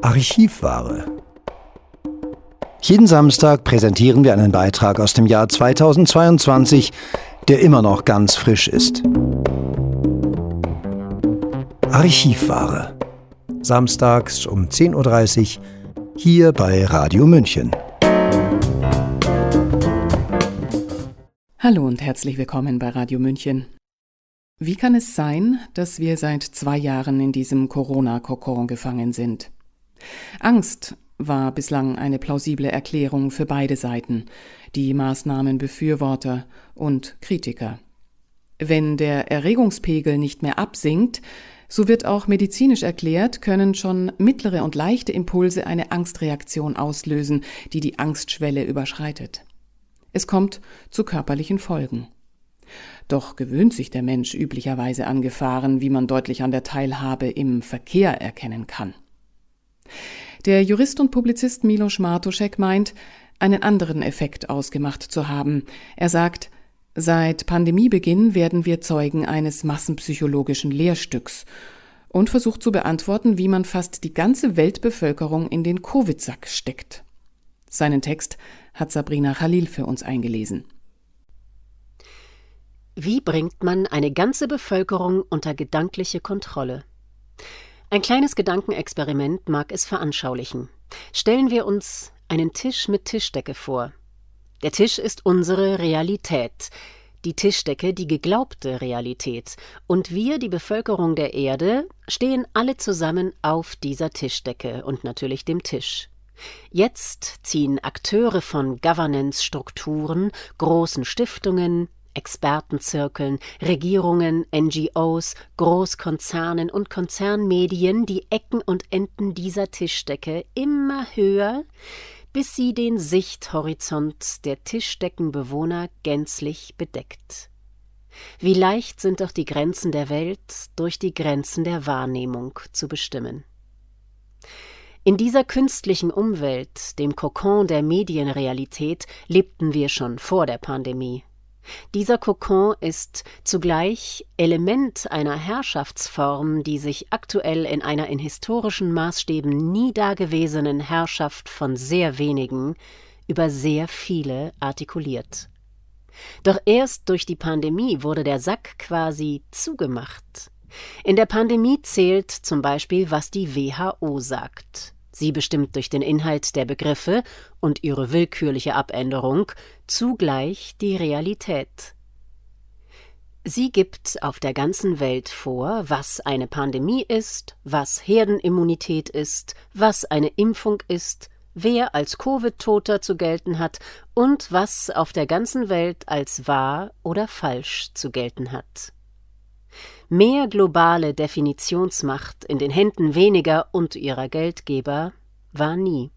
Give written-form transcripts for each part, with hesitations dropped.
Archivware. Jeden Samstag präsentieren wir einen Beitrag aus dem Jahr 2022, der immer noch ganz frisch ist. Archivware. Samstags um 10:30 Uhr hier bei Radio München. Hallo und herzlich willkommen bei Radio München. Wie kann es sein, dass wir seit 2 Jahren in diesem Corona-Kokon gefangen sind? Angst war bislang eine plausible Erklärung für beide Seiten, die Maßnahmenbefürworter und Kritiker. Wenn der Erregungspegel nicht mehr absinkt, so wird auch medizinisch erklärt, können schon mittlere und leichte Impulse eine Angstreaktion auslösen, die die Angstschwelle überschreitet. Es kommt zu körperlichen Folgen. Doch gewöhnt sich der Mensch üblicherweise an Gefahren, wie man deutlich an der Teilhabe im Verkehr erkennen kann. Der Jurist und Publizist Miloš Martušek meint, einen anderen Effekt ausgemacht zu haben. Er sagt, seit Pandemiebeginn werden wir Zeugen eines massenpsychologischen Lehrstücks und versucht zu beantworten, wie man fast die ganze Weltbevölkerung in den Covid-Sack steckt. Seinen Text hat Sabrina Khalil für uns eingelesen. Wie bringt man eine ganze Bevölkerung unter gedankliche Kontrolle? Ein kleines Gedankenexperiment mag es veranschaulichen. Stellen wir uns einen Tisch mit Tischdecke vor. Der Tisch ist unsere Realität, die Tischdecke die geglaubte Realität. Und wir, die Bevölkerung der Erde, stehen alle zusammen auf dieser Tischdecke und natürlich dem Tisch. Jetzt ziehen Akteure von Governance-Strukturen, großen Stiftungen, Expertenzirkeln, Regierungen, NGOs, Großkonzernen und Konzernmedien die Ecken und Enden dieser Tischdecke immer höher, bis sie den Sichthorizont der Tischdeckenbewohner gänzlich bedeckt. Wie leicht sind doch die Grenzen der Welt durch die Grenzen der Wahrnehmung zu bestimmen. In dieser künstlichen Umwelt, dem Kokon der Medienrealität, lebten wir schon vor der Pandemie. Dieser Kokon ist zugleich Element einer Herrschaftsform, die sich aktuell in einer in historischen Maßstäben nie dagewesenen Herrschaft von sehr wenigen über sehr viele artikuliert. Doch erst durch die Pandemie wurde der Sack quasi zugemacht. In der Pandemie zählt zum Beispiel, was die WHO sagt. Sie bestimmt durch den Inhalt der Begriffe und ihre willkürliche Abänderung zugleich die Realität. Sie gibt auf der ganzen Welt vor, was eine Pandemie ist, was Herdenimmunität ist, was eine Impfung ist, wer als Covid-Toter zu gelten hat und was auf der ganzen Welt als wahr oder falsch zu gelten hat. Mehr globale Definitionsmacht in den Händen weniger und ihrer Geldgeber war nie.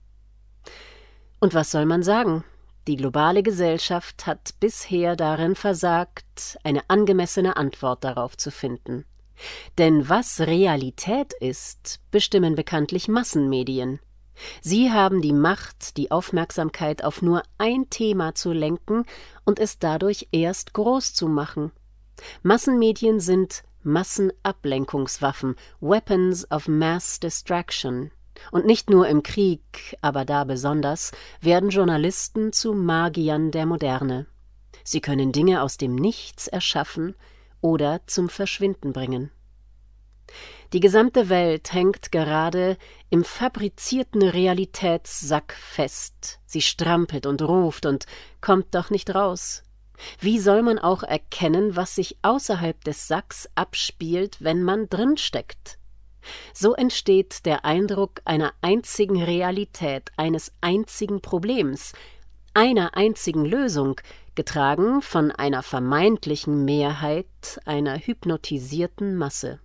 Und was soll man sagen? Die globale Gesellschaft hat bisher darin versagt, eine angemessene Antwort darauf zu finden. Denn was Realität ist, bestimmen bekanntlich Massenmedien. Sie haben die Macht, die Aufmerksamkeit auf nur ein Thema zu lenken und es dadurch erst groß zu machen. Massenmedien sind Massenablenkungswaffen, Weapons of Mass Distraction. Und nicht nur im Krieg, aber da besonders, werden Journalisten zu Magiern der Moderne. Sie können Dinge aus dem Nichts erschaffen oder zum Verschwinden bringen. Die gesamte Welt hängt gerade im fabrizierten Realitätssack fest. Sie strampelt und ruft und kommt doch nicht raus. Wie soll man auch erkennen, was sich außerhalb des Sacks abspielt, wenn man drin steckt? So entsteht der Eindruck einer einzigen Realität, eines einzigen Problems, einer einzigen Lösung, getragen von einer vermeintlichen Mehrheit einer hypnotisierten Masse.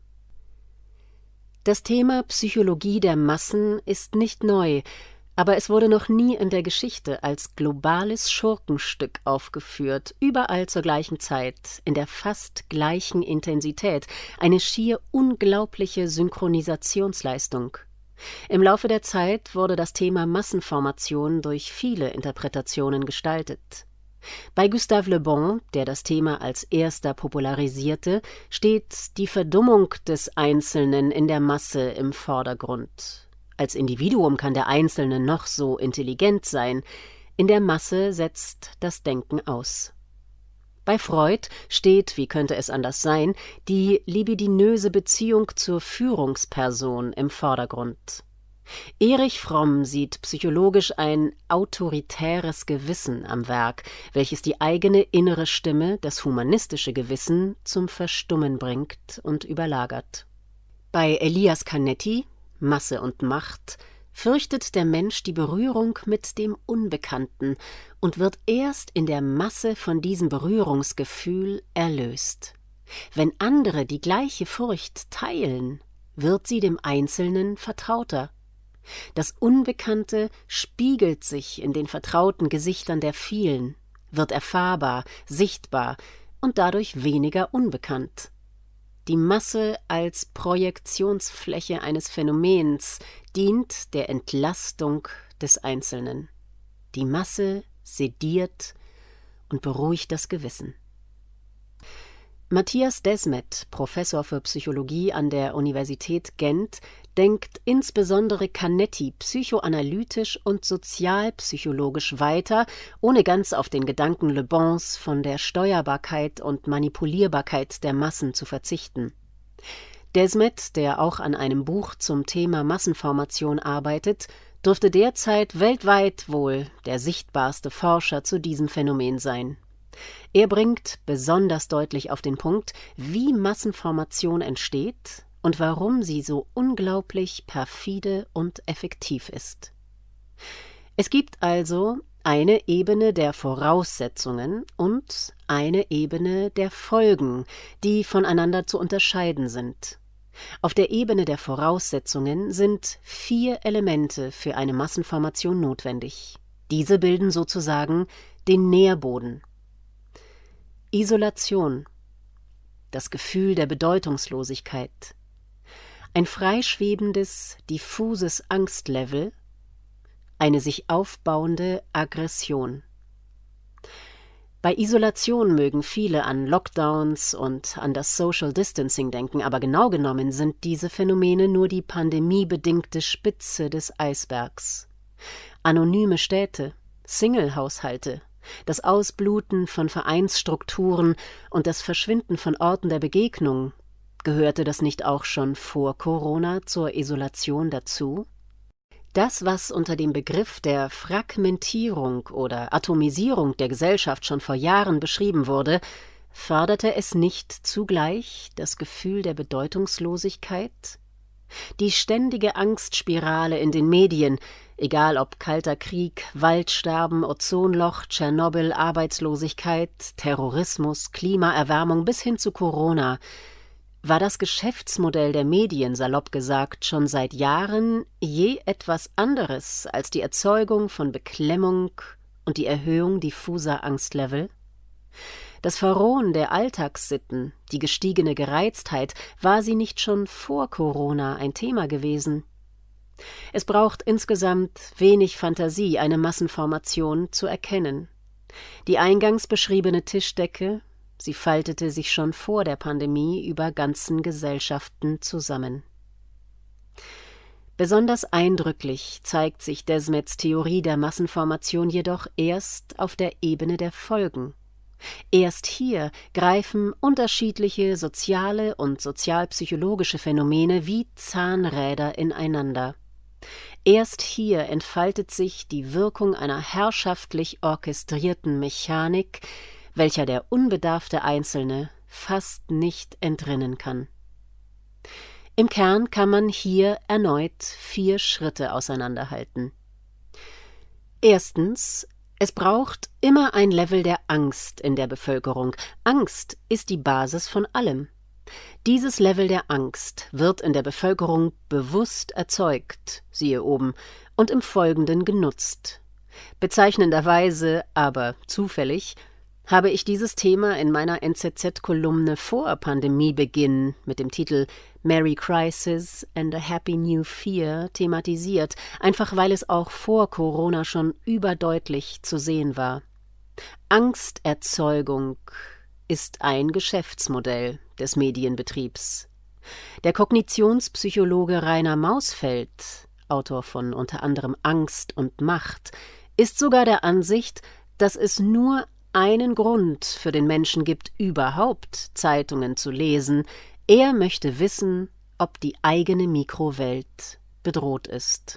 Das Thema Psychologie der Massen ist nicht neu, aber es wurde noch nie in der Geschichte als globales Schurkenstück aufgeführt, überall zur gleichen Zeit, in der fast gleichen Intensität, eine schier unglaubliche Synchronisationsleistung. Im Laufe der Zeit wurde das Thema Massenformation durch viele Interpretationen gestaltet. Bei Gustave Le Bon, der das Thema als erster popularisierte, steht die Verdummung des Einzelnen in der Masse im Vordergrund. Als Individuum kann der Einzelne noch so intelligent sein, in der Masse setzt das Denken aus. Bei Freud steht, wie könnte es anders sein, die libidinöse Beziehung zur Führungsperson im Vordergrund. Erich Fromm sieht psychologisch ein autoritäres Gewissen am Werk, welches die eigene innere Stimme, das humanistische Gewissen, zum Verstummen bringt und überlagert. Bei Elias Canetti, Masse und Macht, fürchtet der Mensch die Berührung mit dem Unbekannten und wird erst in der Masse von diesem Berührungsgefühl erlöst. Wenn andere die gleiche Furcht teilen, wird sie dem Einzelnen vertrauter. Das Unbekannte spiegelt sich in den vertrauten Gesichtern der vielen, wird erfahrbar, sichtbar und dadurch weniger unbekannt. Die Masse als Projektionsfläche eines Phänomens dient der Entlastung des Einzelnen. Die Masse sediert und beruhigt das Gewissen. Matthias Desmet, Professor für Psychologie an der Universität Gent, denkt insbesondere Canetti psychoanalytisch und sozialpsychologisch weiter, ohne ganz auf den Gedanken Le Bons von der Steuerbarkeit und Manipulierbarkeit der Massen zu verzichten. Desmet, der auch an einem Buch zum Thema Massenformation arbeitet, dürfte derzeit weltweit wohl der sichtbarste Forscher zu diesem Phänomen sein. Er bringt besonders deutlich auf den Punkt, wie Massenformation entsteht und warum sie so unglaublich perfide und effektiv ist. Es gibt also eine Ebene der Voraussetzungen und eine Ebene der Folgen, die voneinander zu unterscheiden sind. Auf der Ebene der Voraussetzungen sind 4 Elemente für eine Massenformation notwendig. Diese bilden sozusagen den Nährboden. Isolation, das Gefühl der Bedeutungslosigkeit, ein freischwebendes, diffuses Angstlevel, eine sich aufbauende Aggression. Bei Isolation mögen viele an Lockdowns und an das Social Distancing denken, aber genau genommen sind diese Phänomene nur die pandemiebedingte Spitze des Eisbergs. Anonyme Städte, Single-Haushalte, das Ausbluten von Vereinsstrukturen und das Verschwinden von Orten der Begegnung, gehörte das nicht auch schon vor Corona zur Isolation dazu? Das, was unter dem Begriff der Fragmentierung oder Atomisierung der Gesellschaft schon vor Jahren beschrieben wurde, förderte es nicht zugleich das Gefühl der Bedeutungslosigkeit? Die ständige Angstspirale in den Medien, egal ob Kalter Krieg, Waldsterben, Ozonloch, Tschernobyl, Arbeitslosigkeit, Terrorismus, Klimaerwärmung bis hin zu Corona, war das Geschäftsmodell der Medien, salopp gesagt, schon seit Jahren je etwas anderes als die Erzeugung von Beklemmung und die Erhöhung diffuser Angstlevel? Das Verrohen der Alltagssitten, die gestiegene Gereiztheit, war sie nicht schon vor Corona ein Thema gewesen? Es braucht insgesamt wenig Fantasie, eine Massenformation zu erkennen. Die eingangs beschriebene Tischdecke, sie faltete sich schon vor der Pandemie über ganzen Gesellschaften zusammen. Besonders eindrücklich zeigt sich Desmets Theorie der Massenformation jedoch erst auf der Ebene der Folgen. Erst hier greifen unterschiedliche soziale und sozialpsychologische Phänomene wie Zahnräder ineinander. Erst hier entfaltet sich die Wirkung einer herrschaftlich orchestrierten Mechanik, welcher der unbedarfte Einzelne fast nicht entrinnen kann. Im Kern kann man hier erneut 4 Schritte auseinanderhalten. Erstens: Es braucht immer ein Level der Angst in der Bevölkerung. Angst ist die Basis von allem. Dieses Level der Angst wird in der Bevölkerung bewusst erzeugt, siehe oben, und im Folgenden genutzt. Bezeichnenderweise, aber zufällig, habe ich dieses Thema in meiner NZZ-Kolumne vor Pandemiebeginn mit dem Titel Merry Crisis and a Happy New Fear thematisiert, einfach weil es auch vor Corona schon überdeutlich zu sehen war. Angsterzeugung ist ein Geschäftsmodell des Medienbetriebs. Der Kognitionspsychologe Rainer Mausfeld, Autor von unter anderem Angst und Macht, ist sogar der Ansicht, dass es nur einen Grund für den Menschen gibt, überhaupt Zeitungen zu lesen. Er möchte wissen, ob die eigene Mikrowelt bedroht ist.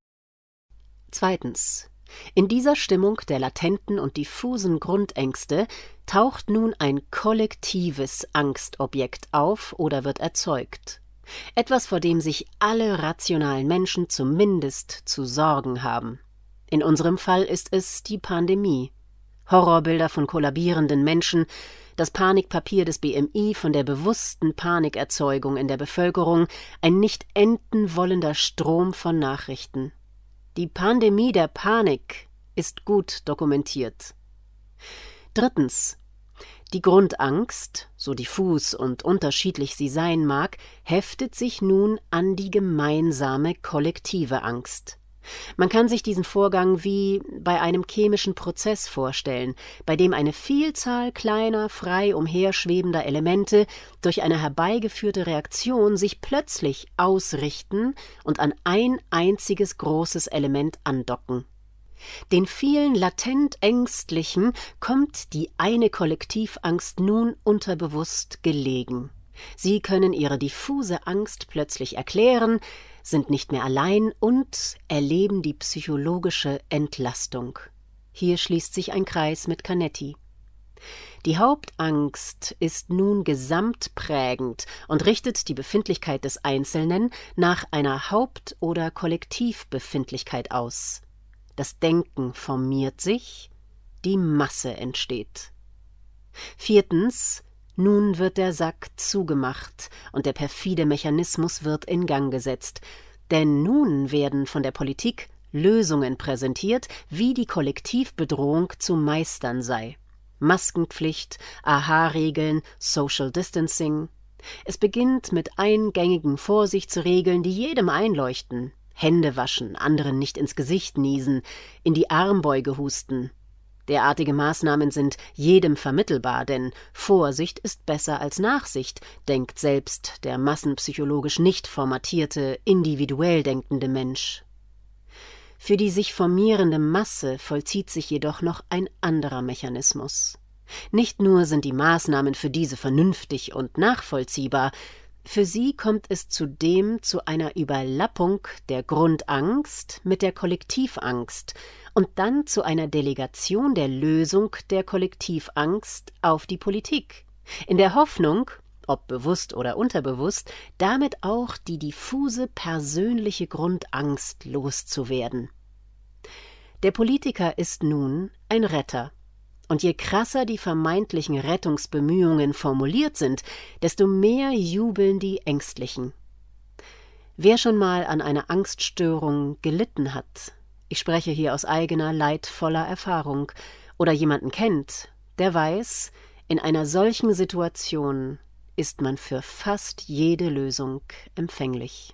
Zweitens. In dieser Stimmung der latenten und diffusen Grundängste taucht nun ein kollektives Angstobjekt auf oder wird erzeugt. Etwas, vor dem sich alle rationalen Menschen zumindest zu sorgen haben. In unserem Fall ist es die Pandemie. Horrorbilder von kollabierenden Menschen, das Panikpapier des BMI von der bewussten Panikerzeugung in der Bevölkerung, ein nicht enden wollender Strom von Nachrichten. Die Pandemie der Panik ist gut dokumentiert. Drittens. Die Grundangst, so diffus und unterschiedlich sie sein mag, heftet sich nun an die gemeinsame kollektive Angst. Man kann sich diesen Vorgang wie bei einem chemischen Prozess vorstellen, bei dem eine Vielzahl kleiner, frei umherschwebender Elemente durch eine herbeigeführte Reaktion sich plötzlich ausrichten und an ein einziges großes Element andocken. Den vielen latent Ängstlichen kommt die eine Kollektivangst nun unterbewusst gelegen. Sie können ihre diffuse Angst plötzlich erklären, sind nicht mehr allein und erleben die psychologische Entlastung. Hier schließt sich ein Kreis mit Canetti. Die Hauptangst ist nun gesamtprägend und richtet die Befindlichkeit des Einzelnen nach einer Haupt- oder Kollektivbefindlichkeit aus. Das Denken formiert sich, die Masse entsteht. Viertens. Nun wird der Sack zugemacht und der perfide Mechanismus wird in Gang gesetzt. Denn nun werden von der Politik Lösungen präsentiert, wie die Kollektivbedrohung zu meistern sei. Maskenpflicht, AHA-Regeln, Social Distancing. Es beginnt mit eingängigen Vorsichtsregeln, die jedem einleuchten. Hände waschen, anderen nicht ins Gesicht niesen, in die Armbeuge husten. Derartige Maßnahmen sind jedem vermittelbar, denn Vorsicht ist besser als Nachsicht, denkt selbst der massenpsychologisch nicht formatierte, individuell denkende Mensch. Für die sich formierende Masse vollzieht sich jedoch noch ein anderer Mechanismus. Nicht nur sind die Maßnahmen für diese vernünftig und nachvollziehbar, für sie kommt es zudem zu einer Überlappung der Grundangst mit der Kollektivangst und dann zu einer Delegation der Lösung der Kollektivangst auf die Politik, in der Hoffnung, ob bewusst oder unterbewusst, damit auch die diffuse persönliche Grundangst loszuwerden. Der Politiker ist nun ein Retter. Und je krasser die vermeintlichen Rettungsbemühungen formuliert sind, desto mehr jubeln die Ängstlichen. Wer schon mal an einer Angststörung gelitten hat, ich spreche hier aus eigener leidvoller Erfahrung, oder jemanden kennt, der weiß, in einer solchen Situation ist man für fast jede Lösung empfänglich.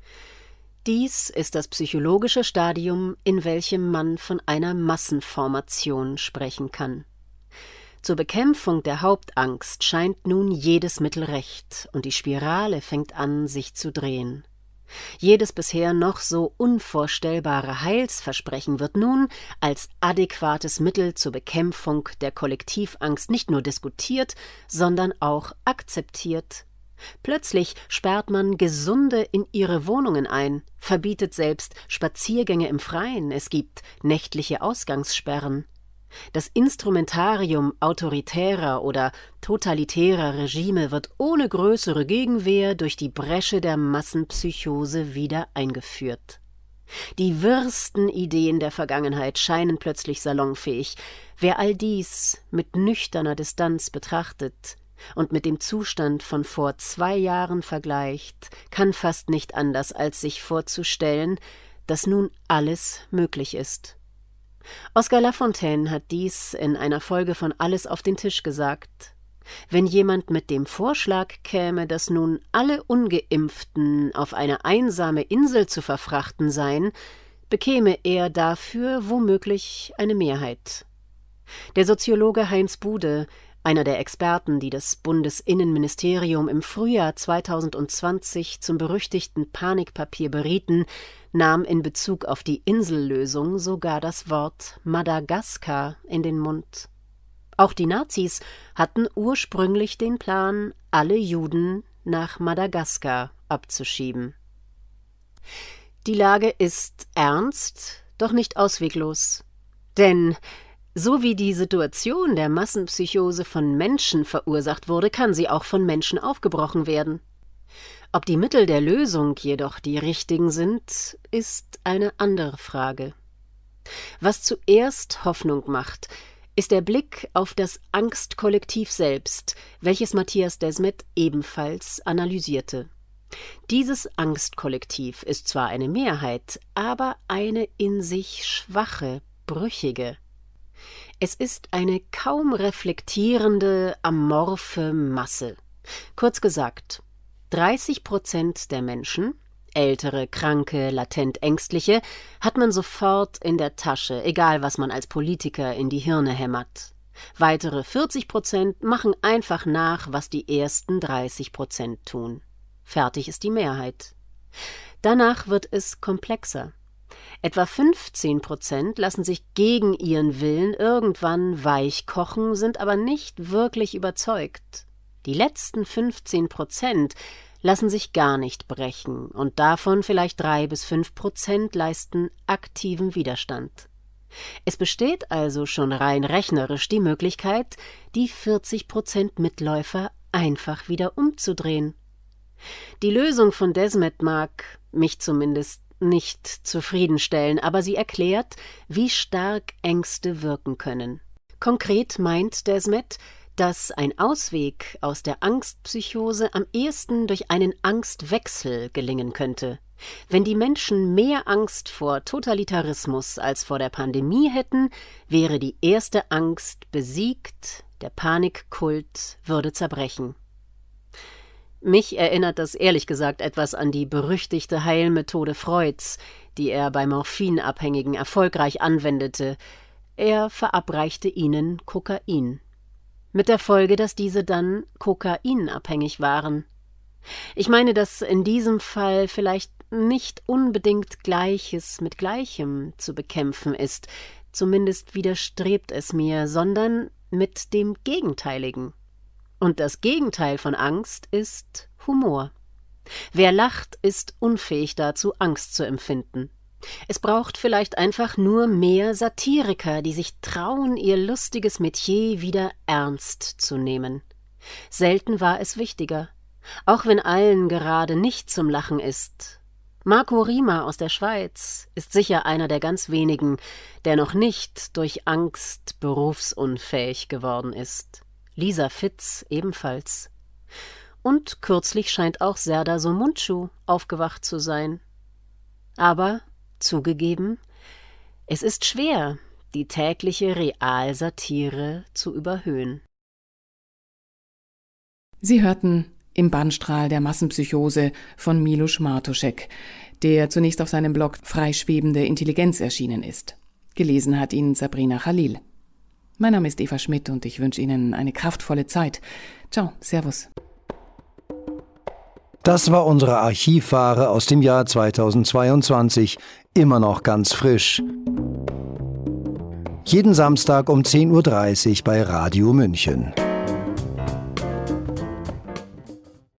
Dies ist das psychologische Stadium, in welchem man von einer Massenformation sprechen kann. Zur Bekämpfung der Hauptangst scheint nun jedes Mittel recht, und die Spirale fängt an, sich zu drehen. Jedes bisher noch so unvorstellbare Heilsversprechen wird nun als adäquates Mittel zur Bekämpfung der Kollektivangst nicht nur diskutiert, sondern auch akzeptiert. Plötzlich sperrt man Gesunde in ihre Wohnungen ein, verbietet selbst Spaziergänge im Freien, es gibt nächtliche Ausgangssperren. Das Instrumentarium autoritärer oder totalitärer Regime wird ohne größere Gegenwehr durch die Bresche der Massenpsychose wieder eingeführt. Die wirsten Ideen der Vergangenheit scheinen plötzlich salonfähig. Wer all dies mit nüchterner Distanz betrachtet und mit dem Zustand von vor 2 Jahren vergleicht, kann fast nicht anders, als sich vorzustellen, dass nun alles möglich ist. Oscar Lafontaine hat dies in einer Folge von Alles auf den Tisch gesagt. Wenn jemand mit dem Vorschlag käme, dass nun alle Ungeimpften auf eine einsame Insel zu verfrachten seien, bekäme er dafür womöglich eine Mehrheit. Der Soziologe Heinz Bude Einer der Experten, die das Bundesinnenministerium im Frühjahr 2020 zum berüchtigten Panikpapier berieten, nahm in Bezug auf die Insellösung sogar das Wort Madagaskar in den Mund. Auch die Nazis hatten ursprünglich den Plan, alle Juden nach Madagaskar abzuschieben. Die Lage ist ernst, doch nicht ausweglos. Denn so wie die Situation der Massenpsychose von Menschen verursacht wurde, kann sie auch von Menschen aufgebrochen werden. Ob die Mittel der Lösung jedoch die richtigen sind, ist eine andere Frage. Was zuerst Hoffnung macht, ist der Blick auf das Angstkollektiv selbst, welches Matthias Desmet ebenfalls analysierte. Dieses Angstkollektiv ist zwar eine Mehrheit, aber eine in sich schwache, brüchige. Es ist eine kaum reflektierende, amorphe Masse. Kurz gesagt, 30% der Menschen, ältere, kranke, latent Ängstliche, hat man sofort in der Tasche, egal was man als Politiker in die Hirne hämmert. Weitere 40% machen einfach nach, was die ersten 30% tun. Fertig ist die Mehrheit. Danach wird es komplexer. Etwa 15% lassen sich gegen ihren Willen irgendwann weich kochen, sind aber nicht wirklich überzeugt. Die letzten 15% lassen sich gar nicht brechen und davon vielleicht 3-5% leisten aktiven Widerstand. Es besteht also schon rein rechnerisch die Möglichkeit, die 40% Mitläufer einfach wieder umzudrehen. Die Lösung von Desmet mag mich zumindest nicht zufriedenstellen, aber sie erklärt, wie stark Ängste wirken können. Konkret meint Desmet, dass ein Ausweg aus der Angstpsychose am ehesten durch einen Angstwechsel gelingen könnte. Wenn die Menschen mehr Angst vor Totalitarismus als vor der Pandemie hätten, wäre die erste Angst besiegt, der Panikkult würde zerbrechen. Mich erinnert das ehrlich gesagt etwas an die berüchtigte Heilmethode Freuds, die er bei Morphinabhängigen erfolgreich anwendete. Er verabreichte ihnen Kokain. Mit der Folge, dass diese dann kokainabhängig waren. Ich meine, dass in diesem Fall vielleicht nicht unbedingt Gleiches mit Gleichem zu bekämpfen ist, zumindest widerstrebt es mir, sondern mit dem Gegenteiligen. Und das Gegenteil von Angst ist Humor. Wer lacht, ist unfähig dazu, Angst zu empfinden. Es braucht vielleicht einfach nur mehr Satiriker, die sich trauen, ihr lustiges Metier wieder ernst zu nehmen. Selten war es wichtiger, auch wenn allen gerade nicht zum Lachen ist. Marco Rima aus der Schweiz ist sicher einer der ganz wenigen, der noch nicht durch Angst berufsunfähig geworden ist. Lisa Fitz ebenfalls. Und kürzlich scheint auch Serdar Somuncu aufgewacht zu sein. Aber zugegeben, es ist schwer, die tägliche Realsatire zu überhöhen. Sie hörten Im Bannstrahl der Massenpsychose von Miloš Martošek, der zunächst auf seinem Blog Freischwebende Intelligenz erschienen ist. Gelesen hat ihn Sabrina Khalil. Mein Name ist Eva Schmidt und ich wünsche Ihnen eine kraftvolle Zeit. Ciao, Servus. Das war unsere Archivware aus dem Jahr 2022, immer noch ganz frisch. Jeden Samstag um 10:30 Uhr bei Radio München.